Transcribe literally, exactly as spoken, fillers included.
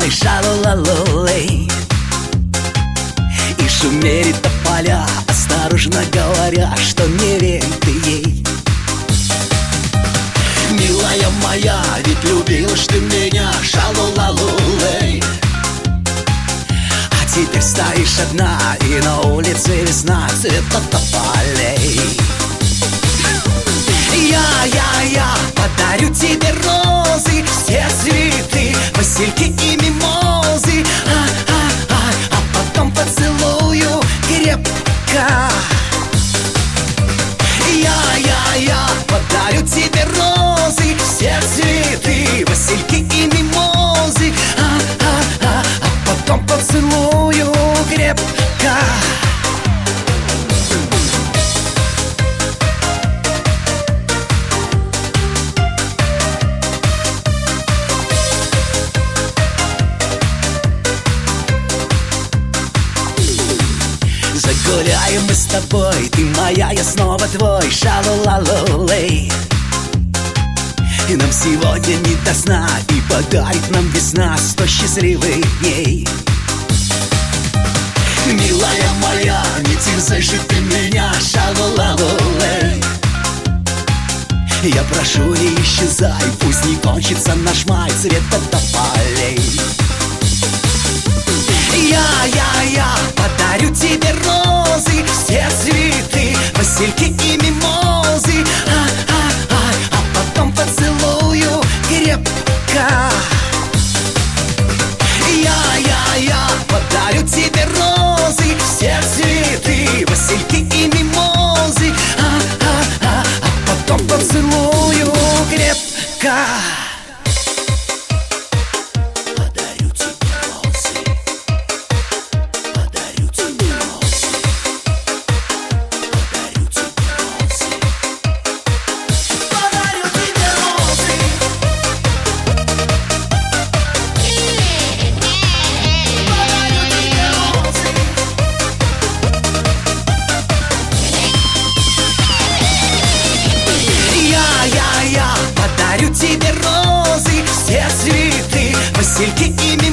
твой, шалу-лалу-лей. И шумели тополя, осторожно говоря, что не верь ты ей. Милая моя, ведь любила ж ты меня, шалу-лалу-лей. А теперь стоишь одна, и на улице весна, цвета тополей. Я, я, я подарю тебе розы, все цветы, васильки и мимозы, а, а, а, а потом поцелую крепко. Я, я, я подарю тебе розы, все цветы, васильки и мимозы, а, а, а, а потом поцелую крепко. Загуляем мы с тобой, ты моя, я снова твой, шалу-лалу-лей. И нам сегодня не до сна, и подарит нам весна сто счастливых дней. Милая моя, не терзай же ты меня, шалу-лалу-лей. Я прошу, не исчезай, пусть не кончится наш май цвета тополей. Я, я, я подарю тебе розы, все цветы, васильки и мимозы, а, а, а, а потом поцелую крепко. Я, я, я подарю тебе розы, все цветы, васильки и мимозы, а, а, а, а потом поцелую крепко. Подарю тебе розы, все цветы, васильки и